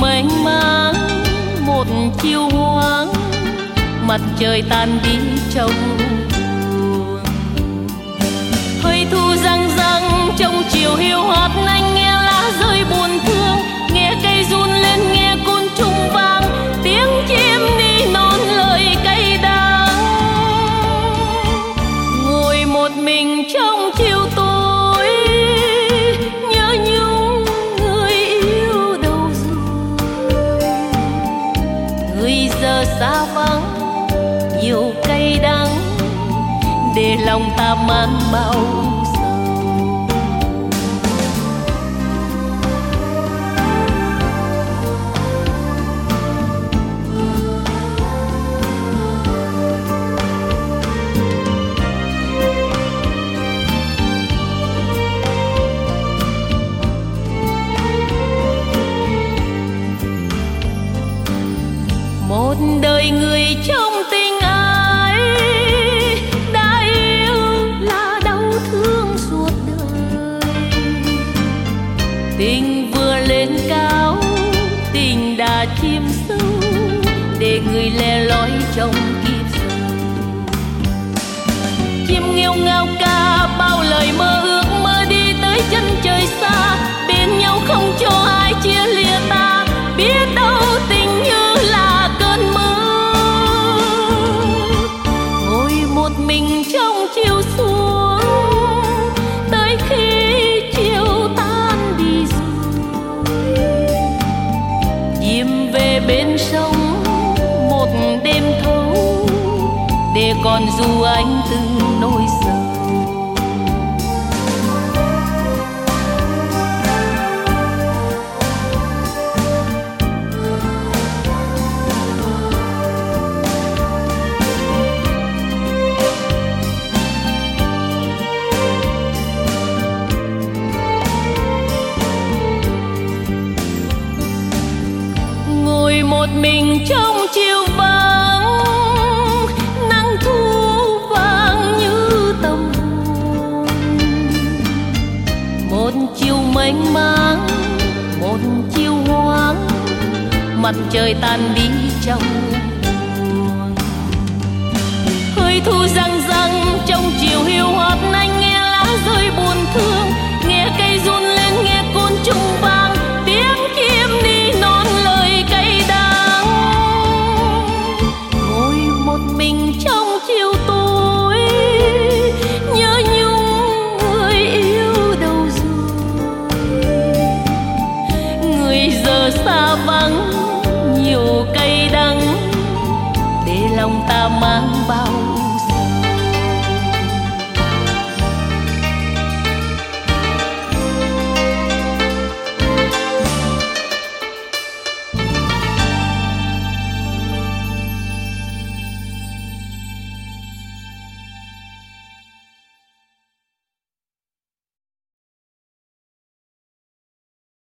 mênh mang, một chiều hoang, mặt trời tan đi trong buồn. Hơi thu răng răng trong chiều hiu hắt, anh nghe lá rơi buồn thương, nghe cây run lên, nghe côn trùng vang, tiếng chim đi non lời cay đắng. Ngồi một mình trong chiều tối, nhớ nhung người yêu đâu rồi. Người giờ xa vắng, nhiều cay đắng, để lòng ta mang bao sầu. Một đời người trong tình ai đã yêu là đau thương suốt đời. Tình vừa lên cao, tình đã chìm sâu, để người lẻ loi trong kiếp sau. Chim nghêu ngao ca bao lời mơ ước, mơ đi tới chân trời xa, bên nhau không cho ai chia lìa ta. Biết đâu tình như là cơn mơ, ngồi một mình trong chiều xuống, tới khi chiều tan đi rồi. Chìm về bên sông một đêm thâu, để còn dù anh từng nỗi sầu. Một mình trong chiều vắng, nắng thu vàng như tâm hồn. Một chiều mênh mang, một chiều hoang, mặt trời tan đi trong buồn. Hơi thu răng răng trong chiều hiu hắt, anh nghe lá rơi buồn thương, nghe cây run lên, nghe côn trùng vang, tiếng chim đi non lời cay đắng. Mình trong chiều tối, nhớ nhung người yêu đâu rồi. Người giờ xa vắng, nhiều cay đắng, để lòng ta mãi